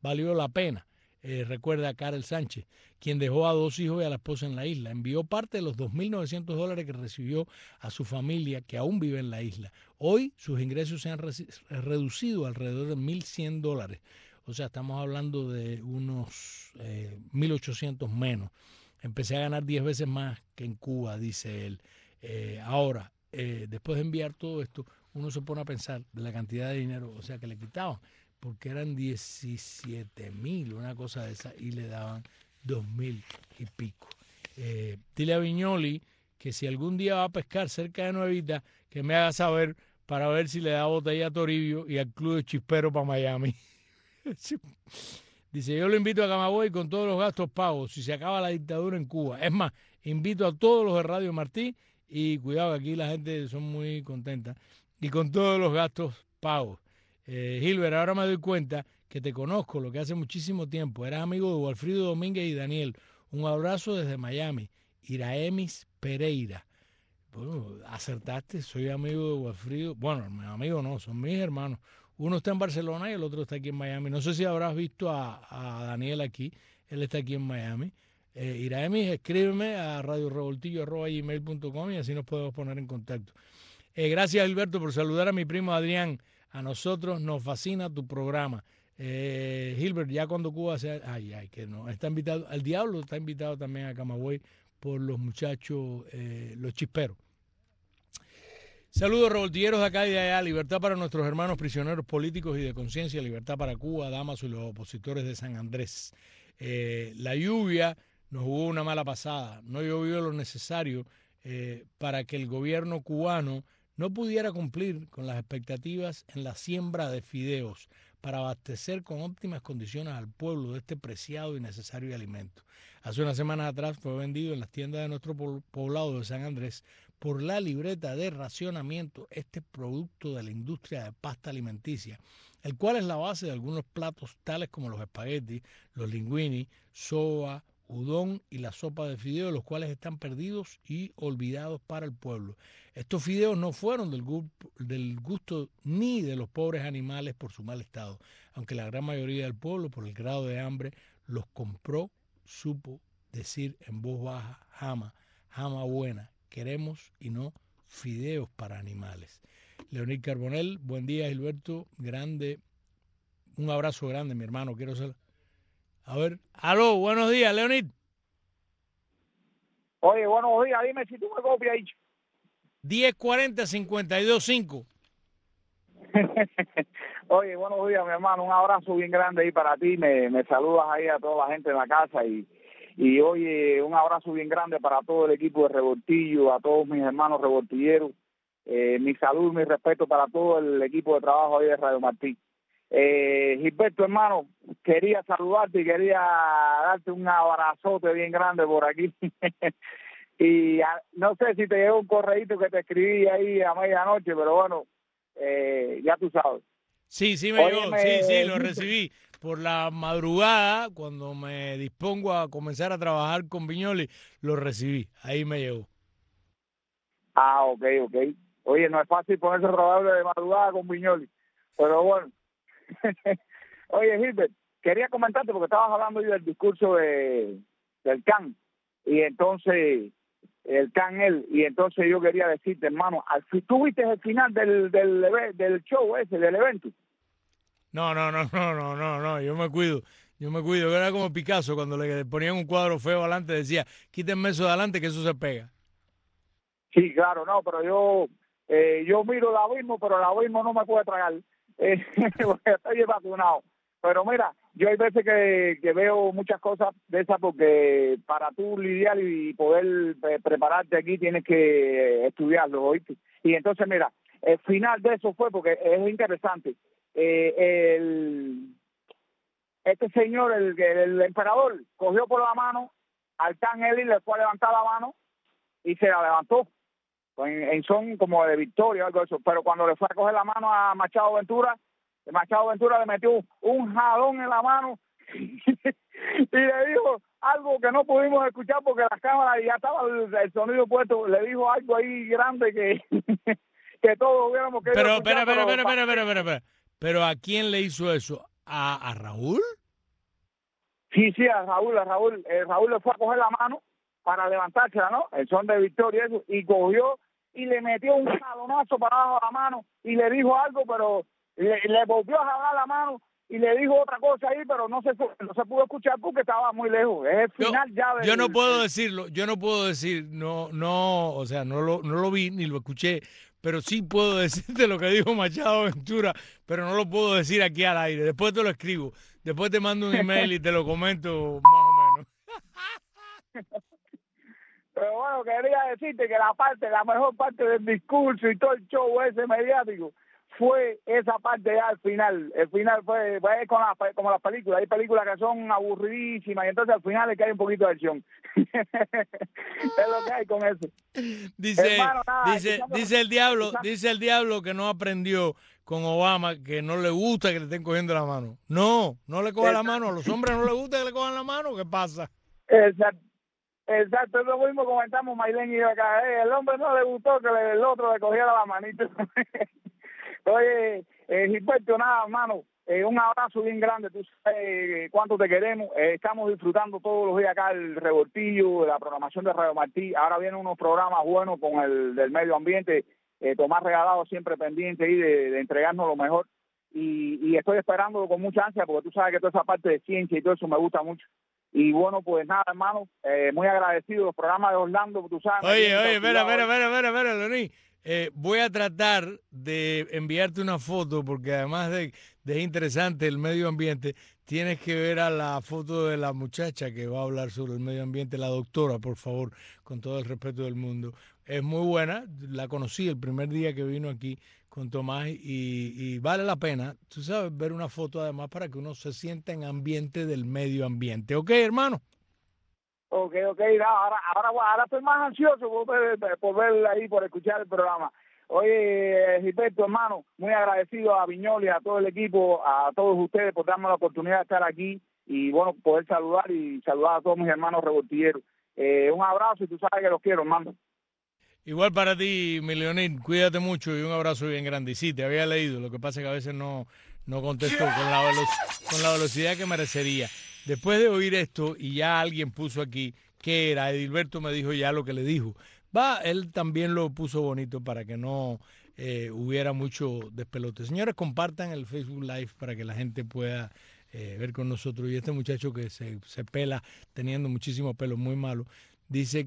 valió la pena. Recuerda a Karel Sánchez, quien dejó a 2 hijos y a la esposa en la isla. Envió parte de los $2.900 que recibió a su familia, que aún vive en la isla. Hoy sus ingresos se han reducido alrededor de $1.100. O sea, estamos hablando de unos 1.800 menos. Empecé a ganar 10 veces más que en Cuba, dice él. Ahora, después de enviar todo esto, uno se pone a pensar de la cantidad de dinero, o sea, que le quitaban, porque eran 17.000, una cosa de esa, y le daban 2.000 y pico. Dile a Viñoli que si algún día va a pescar cerca de Nuevita, que me haga saber para ver si le da botella a Toribio y al Club de Chispero para Miami. Dice, yo lo invito a Camagüey con todos los gastos pagos, si se acaba la dictadura en Cuba. Es más, invito a todos los de Radio Martí, y cuidado que aquí la gente son muy contenta, y con todos los gastos pagos. Gilbert, ahora me doy cuenta que te conozco, lo que hace muchísimo tiempo. Eras amigo de Walfrido Domínguez y Daniel. Un abrazo desde Miami. Iraemis Pereira. Bueno, acertaste, soy amigo de Walfrido. Bueno, mis amigos no, son mis hermanos. Uno está en Barcelona y el otro está aquí en Miami. No sé si habrás visto a Daniel aquí. Él está aquí en Miami. Iraemis, escríbeme a radiorevoltillo@gmail.com y así nos podemos poner en contacto. Gracias, Gilberto, por saludar a mi primo Adrián. A nosotros nos fascina tu programa. Gilbert, ya cuando Cuba sea... Ay, que no. Está invitado, el Diablo está invitado también a Camagüey por los muchachos, los chisperos. Saludos, revoltilleros de acá y de allá. Libertad para nuestros hermanos prisioneros políticos y de conciencia. Libertad para Cuba, Damaso y los opositores de San Andrés. La lluvia nos jugó una mala pasada. No llovió lo necesario para que el gobierno cubano no pudiera cumplir con las expectativas en la siembra de fideos para abastecer con óptimas condiciones al pueblo de este preciado y necesario alimento. Hace unas semanas atrás fue vendido en las tiendas de nuestro poblado de San Andrés por la libreta de racionamiento este producto de la industria de pasta alimenticia, el cual es la base de algunos platos tales como los espaguetis, los linguini, soba, udon y la sopa de fideos, los cuales están perdidos y olvidados para el pueblo. Estos fideos no fueron del gusto ni de los pobres animales por su mal estado, aunque la gran mayoría del pueblo, por el grado de hambre, los compró, supo decir en voz baja, jama buena, queremos y no fideos para animales. Leonid Carbonell, buen día, Gilberto, grande, un abrazo grande, mi hermano, quiero ser... A ver, aló, buenos días, Leonid. Oye, buenos días, dime si tú me copias ahí. 1040-52-5. Oye, buenos días, mi hermano, un abrazo bien grande ahí para ti, me saludas ahí a toda la gente en la casa y oye, un abrazo bien grande para todo el equipo de Revoltillo, a todos mis hermanos revoltilleros, mi salud, mi respeto para todo el equipo de trabajo ahí de Radio Martí. Gilberto, hermano, quería saludarte y quería darte un abrazote bien grande por aquí. Y no sé si te llegó un correíto que te escribí ahí a medianoche, pero bueno, ya tú sabes. Sí, me llegó, sí, lo recibí por la madrugada, cuando me dispongo a comenzar a trabajar con Viñoli, lo recibí, ahí me llegó. Ah, ok. Oye, no es fácil ponerse a trabajar de madrugada con Viñoli, pero bueno. Oye, Gilbert, quería comentarte porque estabas hablando hoy del discurso del CAN, y entonces el CAN y entonces yo quería decirte, hermano, ¿tú viste el final del show ese, del evento? No, yo me cuido, era como Picasso cuando le ponían un cuadro feo adelante, decía, quítenme eso de adelante que eso se pega. Sí, claro, no, pero yo miro el abismo, pero el abismo no me puede tragar. Porque estoy vacunado. Pero mira, yo hay veces que veo muchas cosas de esas porque para tú lidiar y poder prepararte aquí tienes que estudiarlo, ¿oíste? Y entonces mira, el final de eso fue porque es interesante. Este señor, el emperador, cogió por la mano al Can Eli, le fue a levantar la mano y se la levantó en son como de victoria o algo de eso, pero cuando le fue a coger la mano a Machado Ventura le metió un jalón en la mano y le dijo algo que no pudimos escuchar porque las cámaras ya estaba el sonido puesto, le dijo algo ahí grande que todos hubiéramos querido escuchar. Pero ¿a quién le hizo eso? ¿A Raúl? Sí, a Raúl le fue a coger la mano para levantársela, ¿no? El son de victoria eso, y cogió y le metió un jalonazo para abajo a la mano y le dijo algo, pero le volvió a jalar la mano y le dijo otra cosa ahí, pero no se pudo escuchar porque estaba muy lejos. Es el final yo no puedo decirlo, o sea, no lo vi ni lo escuché, pero sí puedo decirte lo que dijo Machado Ventura, pero no lo puedo decir aquí al aire. Después te lo escribo, después te mando un email y te lo comento más o menos. Pero bueno, quería decirte que la mejor parte del discurso y todo el show ese mediático fue esa parte ya al final. El final fue como las películas. Hay películas que son aburridísimas y entonces al final es que hay un poquito de acción. Es lo que hay con eso. Dice, Hermano, nada, dice el diablo que no aprendió con Obama, que no le gusta que le estén cogiendo la mano. No le coja la mano. A los hombres no les gusta que le cojan la mano. ¿Qué pasa? Exacto, es lo mismo comentamos Maylén y yo acá. El hombre no le gustó que el otro le cogiera la manita. Oye, Gilberto, nada, hermano, un abrazo bien grande, tú sabes cuánto te queremos. Estamos disfrutando todos los días acá el Revoltillo, la programación de Radio Martí. Ahora vienen unos programas buenos con el del medio ambiente. Tomás Regalado siempre pendiente ahí de entregarnos lo mejor. Y estoy esperándolo con mucha ansia porque tú sabes que toda esa parte de ciencia y todo eso me gusta mucho. Y bueno, pues nada, hermano, muy agradecido. Los programas de Orlando, tú sabes. Oye, espera, Leoní. Voy a tratar de enviarte una foto porque además de interesante el medio ambiente, tienes que ver a la foto de la muchacha que va a hablar sobre el medio ambiente, la doctora, por favor, con todo el respeto del mundo. Es muy buena, la conocí el primer día que vino aquí con Tomás y vale la pena, tú sabes, ver una foto además para que uno se sienta en ambiente del medio ambiente. ¿Ok, hermano? Ok, ahora estoy más ansioso por verla ahí, por escuchar el programa. Oye, Gilberto, hermano, muy agradecido a Viñoles, a todo el equipo, a todos ustedes por darme la oportunidad de estar aquí y, bueno, poder saludar a todos mis hermanos revoltilleros. Un abrazo y tú sabes que los quiero, hermano. Igual para ti, mi Leonín, cuídate mucho y un abrazo bien grande. Y sí, te había leído, lo que pasa es que a veces no contesto con la velocidad que merecería. Después de oír esto, y ya alguien puso aquí, ¿qué era? Edilberto me dijo ya lo que le dijo. Él también lo puso bonito para que no hubiera mucho despelote. Señores, compartan el Facebook Live para que la gente pueda ver con nosotros. Y este muchacho que se pela, teniendo muchísimo pelo, muy malo, dice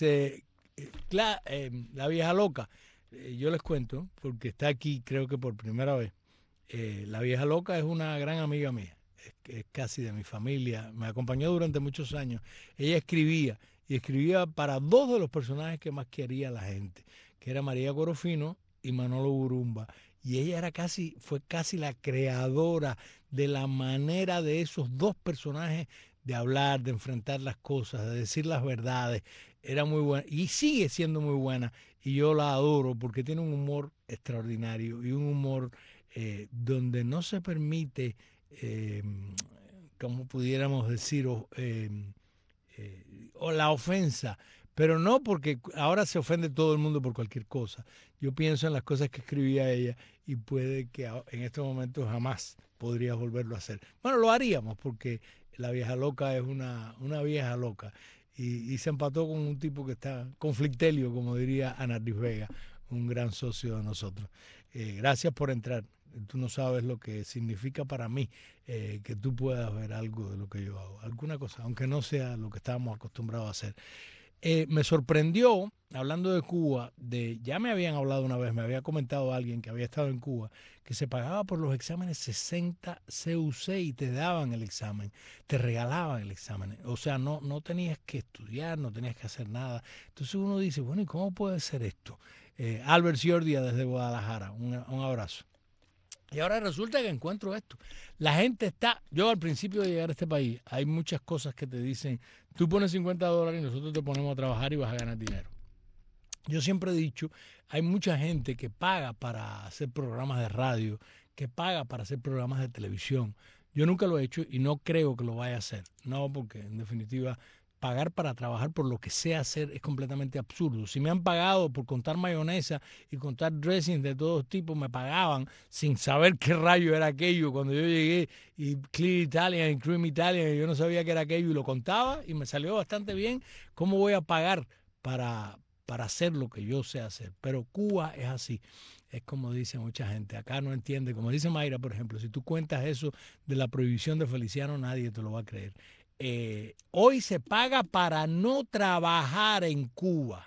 la vieja loca. Yo les cuento, porque está aquí creo que por primera vez. La vieja loca es una gran amiga mía. Es casi de mi familia, me acompañó durante muchos años. Ella escribía para dos de los personajes que más quería la gente, que era María Corofino y Manolo Burumba. Y ella fue casi la creadora de la manera de esos dos personajes de hablar, de enfrentar las cosas, de decir las verdades. Era muy buena y sigue siendo muy buena. Y yo la adoro porque tiene un humor extraordinario y un humor donde no se permite, como pudiéramos decir, o la ofensa, pero no porque ahora se ofende todo el mundo por cualquier cosa. Yo pienso en las cosas que escribía ella y puede que en estos momentos jamás podría volverlo a hacer. Bueno, lo haríamos porque la vieja loca es una vieja loca y se empató con un tipo que está conflictelio, como diría Anardis Vega, un gran socio de nosotros. Gracias por entrar. Tú no sabes lo que significa para mí que tú puedas ver algo de lo que yo hago, alguna cosa, aunque no sea lo que estábamos acostumbrados a hacer. Me sorprendió, hablando de Cuba, ya me habían hablado una vez, me había comentado alguien que había estado en Cuba, que se pagaba por los exámenes 60 CUC y te daban el examen, te regalaban el examen. O sea, no tenías que estudiar, no tenías que hacer nada. Entonces uno dice, bueno, ¿y cómo puede ser esto? Albert Giordia desde Guadalajara, un abrazo. Y ahora resulta que encuentro esto. La gente yo al principio de llegar a este país, hay muchas cosas que te dicen, tú pones $50 y nosotros te ponemos a trabajar y vas a ganar dinero. Yo siempre he dicho, hay mucha gente que paga para hacer programas de radio, que paga para hacer programas de televisión. Yo nunca lo he hecho y no creo que lo vaya a hacer. No, porque en definitiva pagar para trabajar por lo que sé hacer es completamente absurdo. Si me han pagado por contar mayonesa y contar dressings de todos tipos, me pagaban sin saber qué rayo era aquello. Cuando yo llegué y Clear Italian y Cream Italian, yo no sabía qué era aquello y lo contaba y me salió bastante bien. ¿Cómo voy a pagar para hacer lo que yo sé hacer? Pero Cuba es así. Es como dice mucha gente, acá no entiende. Como dice Mayra, por ejemplo, si tú cuentas eso de la prohibición de Feliciano, nadie te lo va a creer. Hoy se paga para no trabajar en Cuba.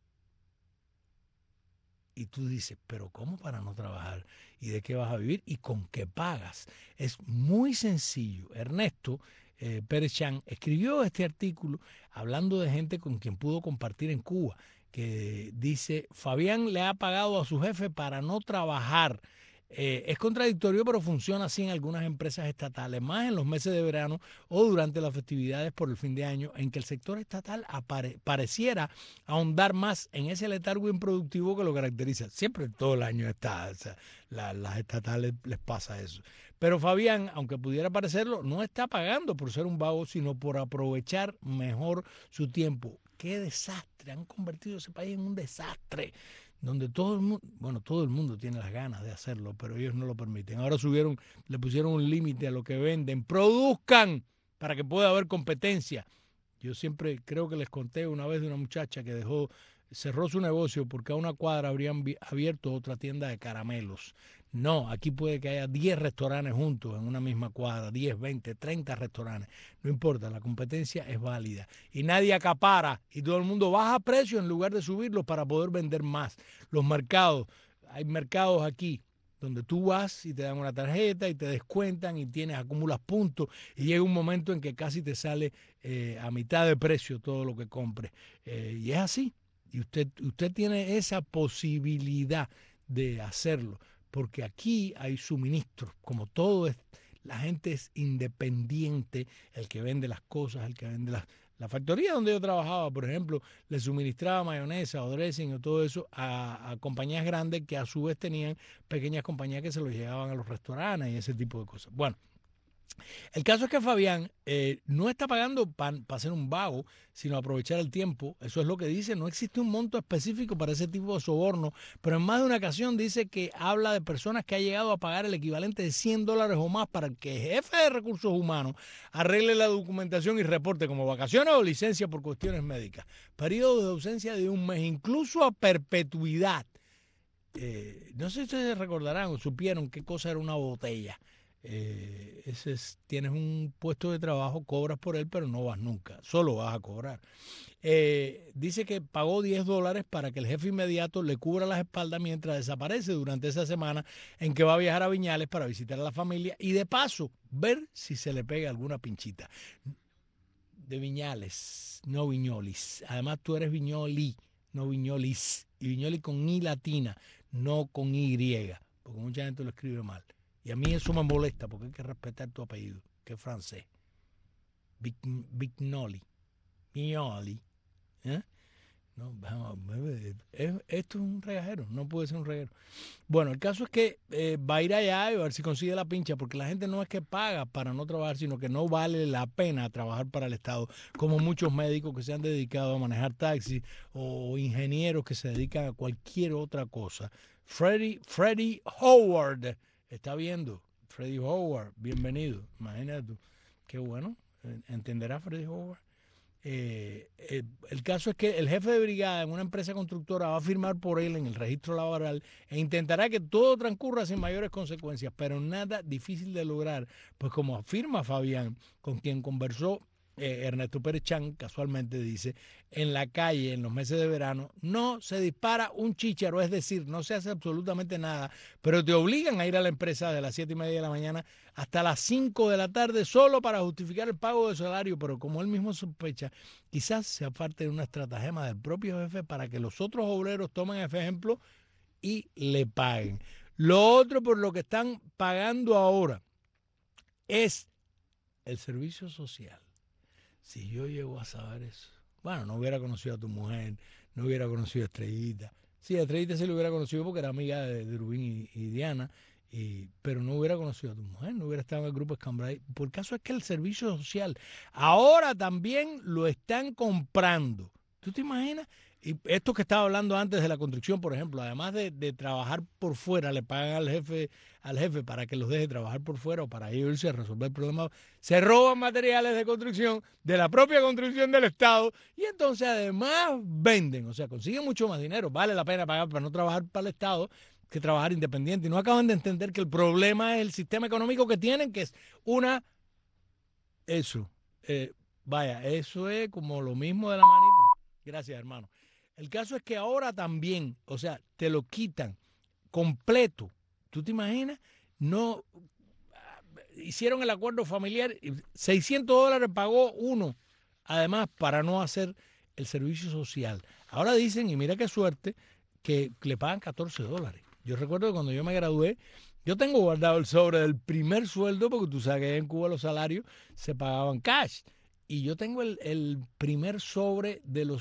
Y tú dices, pero ¿cómo para no trabajar? ¿Y de qué vas a vivir? ¿Y con qué pagas? Es muy sencillo. Ernesto Pérez Chan escribió este artículo hablando de gente con quien pudo compartir en Cuba, que dice, Fabián le ha pagado a su jefe para no trabajar. Es contradictorio, pero funciona así en algunas empresas estatales, más en los meses de verano o durante las festividades por el fin de año, en que el sector estatal pareciera ahondar más en ese letargo improductivo que lo caracteriza. Siempre todo el año está, o sea, las estatales les pasa eso. Pero Fabián, aunque pudiera parecerlo, no está pagando por ser un vago, sino por aprovechar mejor su tiempo. ¡Qué desastre! Han convertido ese país en un desastre, donde todo el mundo tiene las ganas de hacerlo, pero ellos no lo permiten. Ahora le pusieron un límite a lo que venden. ¡Produzcan! Para que pueda haber competencia. Yo siempre creo que les conté una vez de una muchacha que cerró su negocio porque a una cuadra habrían abierto otra tienda de caramelos. No, aquí puede que haya 10 restaurantes juntos en una misma cuadra, 10, 20, 30 restaurantes. No importa, la competencia es válida. Y nadie acapara y todo el mundo baja precios en lugar de subirlos para poder vender más. Los mercados, hay mercados aquí donde tú vas y te dan una tarjeta y te descuentan y acumulas puntos y llega un momento en que casi te sale a mitad de precio todo lo que compres. Y es así. Y usted tiene esa posibilidad de hacerlo, porque aquí hay suministros, como todo la gente es independiente, el que vende las cosas, el que vende la factoría donde yo trabajaba, por ejemplo, le suministraba mayonesa o dressing o todo eso a compañías grandes que a su vez tenían pequeñas compañías que se los llevaban a los restaurantes y ese tipo de cosas. Bueno, el caso es que Fabián no está pagando para ser un vago, sino aprovechar el tiempo. Eso es lo que dice. No existe un monto específico para ese tipo de soborno, pero en más de una ocasión dice que habla de personas que ha llegado a pagar el equivalente de $100 o más para que el jefe de recursos humanos arregle la documentación y reporte como vacaciones o licencia por cuestiones médicas. Periodo de ausencia de un mes, incluso a perpetuidad. No sé si ustedes recordarán o supieron qué cosa era una botella. Tienes un puesto de trabajo, cobras por él, pero no vas nunca, solo vas a cobrar. Dice que pagó $10 para que el jefe inmediato le cubra las espaldas mientras desaparece durante esa semana en que va a viajar a Viñales para visitar a la familia y de paso ver si se le pega alguna pinchita. De Viñales, no Viñolis. Además tú eres Viñoli, no Viñolis. Y Viñoli con I latina, no con Y, porque mucha gente lo escribe mal. Y a mí eso me molesta porque hay que respetar tu apellido, que es francés. Vignoli. Vignoli. No, esto es un regajero, no puede ser un regajero. Bueno, el caso es que va a ir allá y a ver si consigue la pincha, porque la gente no es que paga para no trabajar, sino que no vale la pena trabajar para el Estado, como muchos médicos que se han dedicado a manejar taxis o ingenieros que se dedican a cualquier otra cosa. Freddie Howard está viendo. Freddie Howard, bienvenido. Imagínate tú. Qué bueno. ¿Entenderá Freddie Howard? El caso es que el jefe de brigada en una empresa constructora va a firmar por él en el registro laboral e intentará que todo transcurra sin mayores consecuencias, pero nada difícil de lograr, pues como afirma Fabián, con quien conversó Ernesto Pérez Chan, casualmente dice, en la calle en los meses de verano no se dispara un chícharo, es decir, no se hace absolutamente nada, pero te obligan a ir a la empresa de las 7:30 de la mañana hasta las 5 de la tarde solo para justificar el pago de salario, pero como él mismo sospecha, quizás sea parte de una estratagema del propio jefe para que los otros obreros tomen ese ejemplo y le paguen. Lo otro por lo que están pagando ahora es el servicio social. Si yo llego a saber eso, bueno, no hubiera conocido a tu mujer, no hubiera conocido a Estrellita. Sí, a Estrellita se lo hubiera conocido porque era amiga de Rubín y Diana, pero no hubiera conocido a tu mujer, no hubiera estado en el grupo Escambray. Por el caso es que el servicio social ahora también lo están comprando. ¿Tú te imaginas? Y esto que estaba hablando antes de la construcción, por ejemplo, además de trabajar por fuera, le pagan al jefe para que los deje trabajar por fuera o para ellos irse a resolver problemas, se roban materiales de construcción de la propia construcción del Estado y entonces además venden, o sea, consiguen mucho más dinero. Vale la pena pagar para no trabajar para el Estado que trabajar independiente. Y no acaban de entender que el problema es el sistema económico que tienen, que es eso es como lo mismo de la manito. Gracias, hermano. El caso es que ahora también, o sea, te lo quitan completo. ¿Tú te imaginas? No hicieron el acuerdo familiar, $600 pagó uno, además, para no hacer el servicio social. Ahora dicen, y mira qué suerte, que le pagan $14. Yo recuerdo que cuando yo me gradué, yo tengo guardado el sobre del primer sueldo, porque tú sabes que en Cuba los salarios se pagaban cash. Y yo tengo el primer sobre de los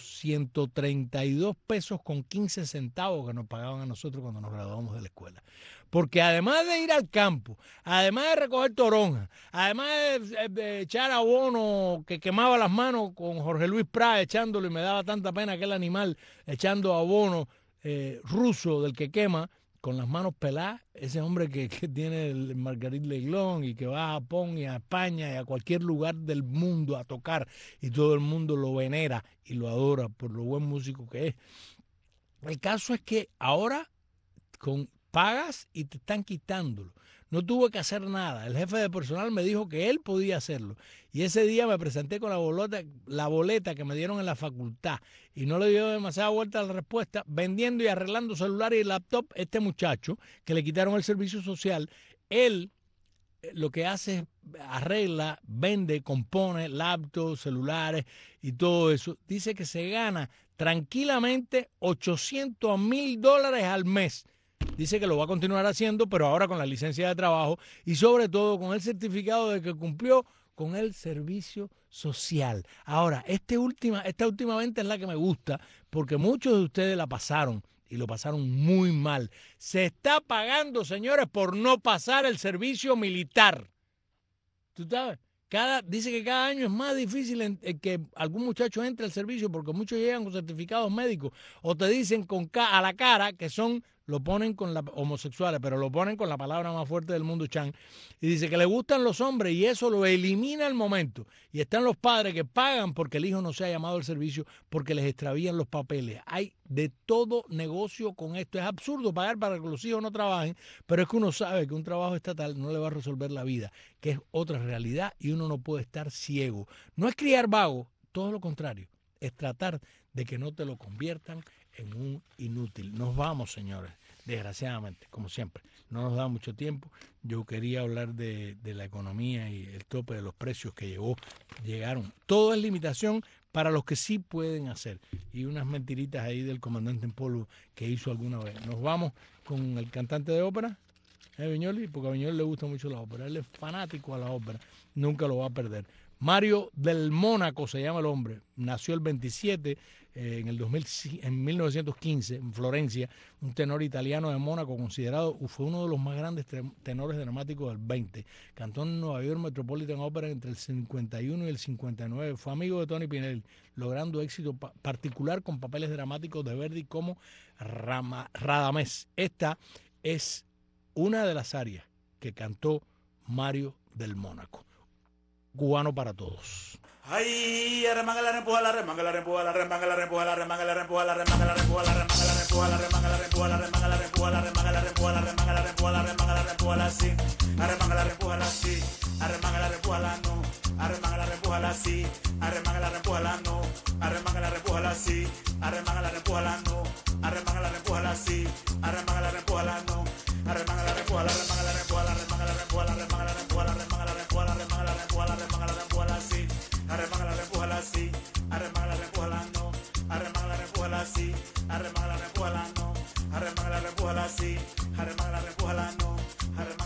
132 pesos con 15 centavos que nos pagaban a nosotros cuando nos graduamos de la escuela. Porque además de ir al campo, además de recoger toronjas, además de echar abono que quemaba las manos con Jorge Luis Prat echándolo y me daba tanta pena aquel animal echando abono ruso del que quema, con las manos peladas, ese hombre que tiene el Marguerite Leglón y que va a Japón y a España y a cualquier lugar del mundo a tocar y todo el mundo lo venera y lo adora por lo buen músico que es. El caso es que ahora pagas y te están quitándolo. No tuve que hacer nada. El jefe de personal me dijo que él podía hacerlo. Y ese día me presenté con la boleta que me dieron en la facultad. Y no le dio demasiada vuelta a la respuesta. Vendiendo y arreglando celulares y laptop, este muchacho que le quitaron el servicio social, él lo que hace es arregla, vende, compone laptops, celulares y todo eso. Dice que se gana tranquilamente $800,000 al mes. Dice que lo va a continuar haciendo, pero ahora con la licencia de trabajo y sobre todo con el certificado de que cumplió con el servicio social. Ahora, esta última venta es la que me gusta porque muchos de ustedes la pasaron y lo pasaron muy mal. Se está pagando, señores, por no pasar el servicio militar. ¿Tú sabes? Dice que cada año es más difícil que algún muchacho entre al servicio porque muchos llegan con certificados médicos o te dicen a la cara que lo ponen con homosexuales, pero lo ponen con la palabra más fuerte del mundo, Chan, y dice que le gustan los hombres y eso lo elimina al momento. Y están los padres que pagan porque el hijo no se ha llamado al servicio porque les extravían los papeles. Hay de todo negocio con esto. Es absurdo pagar para que los hijos no trabajen, pero es que uno sabe que un trabajo estatal no le va a resolver la vida, que es otra realidad y uno no puede estar ciego. No es criar vago, todo lo contrario, es tratar de que no te lo conviertan en un inútil. Nos vamos, señores, desgraciadamente, como siempre. No nos da mucho tiempo. Yo quería hablar de la economía y el tope de los precios que llegaron. Todo es limitación para los que sí pueden hacer. Y unas mentiritas ahí del comandante en polvo que hizo alguna vez. Nos vamos con el cantante de ópera, Viñoly, porque a Viñoly le gusta mucho la ópera. Él es fanático a la ópera. Nunca lo va a perder. Mario del Mónaco se llama el hombre. Nació el 27 en 1915 en Florencia, un tenor italiano de Mónaco considerado, fue uno de los más grandes tenores dramáticos del 20. Cantó en Nueva York Metropolitan Opera entre el 51 y el 59. Fue amigo de Tony Pinelli, logrando éxito particular con papeles dramáticos de Verdi como Radamés. Esta es una de las arias que cantó Mario del Mónaco. Cubano para todos. Ay, remanga la rempuja, la remanga la rempuja, la remanga la rempuja, la remanga la rempuja, la remanga la rempuja, la remanga la rempuja, la remanga la rempuja, la remanga la rempuja, la remanga la rempuja, la remanga la rempuja, la remanga la rempuja, la sí, remanga la rempuja, la sí, remanga la rempuja, la no, remanga la rempuja, la sí, remanga la rempuja, la no, remanga la rempuja, la sí, remanga la rempuja, la no, remanga la rempuja, la sí, remanga la rempuja, la no, remanga la rempuja, la remanga la rempuja, la remanga la rempuja, la remanga la rempuja, la remanga la rempuja, la remanga la rempuja, la remanga la rempuja, la sí, remanga la rempuja, la sí, remanga la rempuja, la no, remanga la rempuja, la sí, remanga la rempuja, la no, remanga la rempuja, la sí, remanga